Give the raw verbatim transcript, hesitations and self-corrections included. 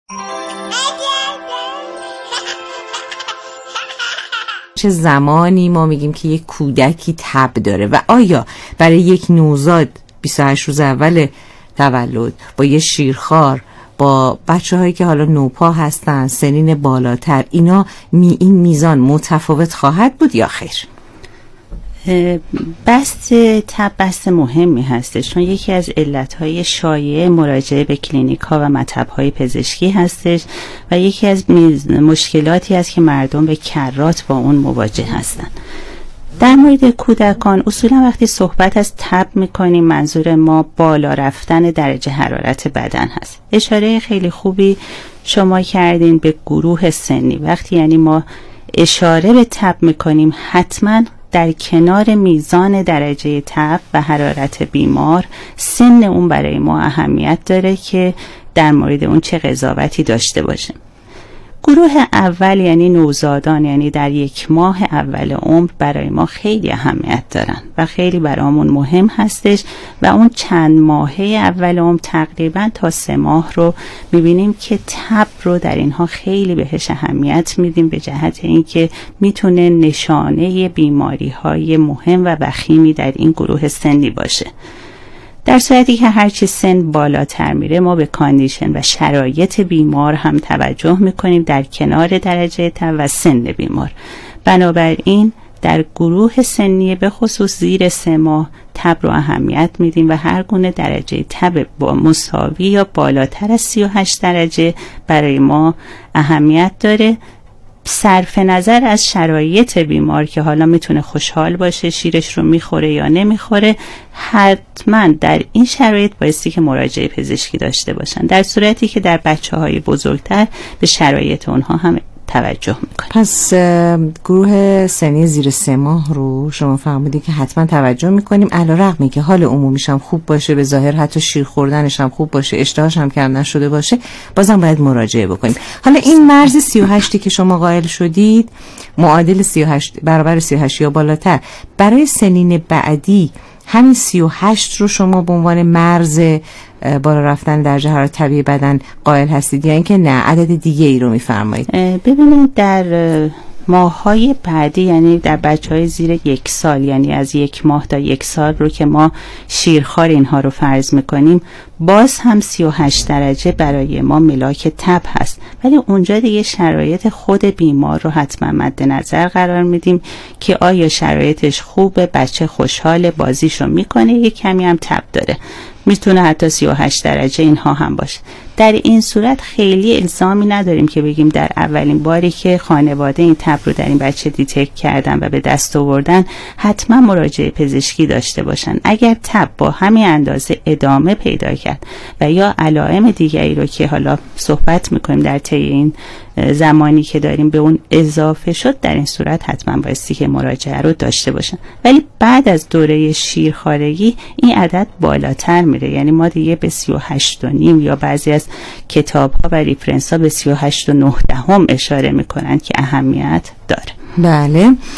چه زمانی ما میگیم که یک کودکی تب داره و آیا برای یک نوزاد بیست و هشت روز اول تولد با یه شیرخوار، با بچه هایی که حالا نوپا هستن، سنین بالاتر، اینا می این میزان متفاوت خواهد بود یا خیر؟ بست تب بست مهمی هستش، چون یکی از علتهای شایع مراجعه به کلینیک ها و مطب‌های پزشکی هستش و یکی از مشکلاتی است که مردم به کرات با اون مواجه هستن. در مورد کودکان اصولا وقتی صحبت از تب میکنیم منظور ما بالا رفتن درجه حرارت بدن هست. اشاره خیلی خوبی شما کردین به گروه سنی. وقتی یعنی ما اشاره به تب میکنیم حتما در کنار میزان درجه تب و حرارت بیمار سن اون برای ما اهمیت داره که در مورد اون چه قضاوتی داشته باشیم. گروه اول یعنی نوزادان، یعنی در یک ماه اول عمر برای ما خیلی اهمیت دارن و خیلی برامون مهم هستش و اون چند ماهه اول عمر تقریبا تا سه ماه رو میبینیم که تب رو در اینها خیلی بهش اهمیت میدیم به جهت اینکه میتونه نشانه بیماری های مهم و وخیمی در این گروه سنی باشه. در صورتی که هرچی سن بالاتر میره ما به کاندیشن و شرایط بیمار هم توجه میکنیم در کنار درجه تب و سن بیمار. بنابراین در گروه سنی به خصوص زیر سه ماه تب رو اهمیت میدیم و هر گونه درجه تب با مساوی یا بالاتر از سی و هشت درجه برای ما اهمیت داره، صرف نظر از شرایط بیمار که حالا میتونه خوشحال باشه، شیرش رو میخوره یا نمیخوره. حتما در این شرایط بایستی که مراجعه پزشکی داشته باشن، در صورتی که در بچه های بزرگتر به شرایط اونها هم توجه میکنه. پس گروه سنی زیر سه ماه رو شما فهمیدید که حتما توجه میکنیم، علیرغمی که حال عمومیش هم خوب باشه، به ظاهر حتی شیر خوردنش هم خوب باشه، اشتهاش هم کم نشده باشه، بازم باید مراجعه بکنیم. حالا این مرز سی و هشت که شما قائل شدید معادل سی و هشت برابر سی و هشت یا بالاتر، برای سنین بعدی همین سی و هشت رو شما به عنوان مرز بالا رفتن درجه حرارت طبیعی بدن قائل هستید یا اینکه نه عدد دیگه ای رو میفرمایید؟ ببینید در ماه‌های بعدی، یعنی در بچه‌های زیر یک سال، یعنی از یک ماه تا یک سال رو که ما شیرخوار اینها رو فرض میکنیم، باز هم سی و هشت درجه برای ما ملاک تب هست، ولی اونجا دیگه شرایط خود بیمار رو حتما مد نظر قرار میدیم که آیا شرایطش خوبه، بچه خوشحال، بازیشو میکنه، یک کمی هم تب داره، میتونه حتی سی و هشت درجه اینها هم باشه. در این صورت خیلی الزامی نداریم که بگیم در اولین باری که خانواده این تب رو در این بچه دیتکت کردن و به دست آوردن حتما مراجعه پزشکی داشته باشن. اگر تب با همین اندازه ادامه پیدا کرد و یا علائم دیگری رو که حالا صحبت میکنیم در طی این زمانی که داریم به اون اضافه شد، در این صورت حتما بایستی که مراجعه رو داشته باشن. ولی بعد از دوره شیرخوارگی این عدد بالاتر میره، یعنی ما دیگه به سی و هشت و نیم یا بعضی از کتاب ها و ریفرنس ها به سی و هشت و نه دهم اشاره میکنن که اهمیت داره. بله.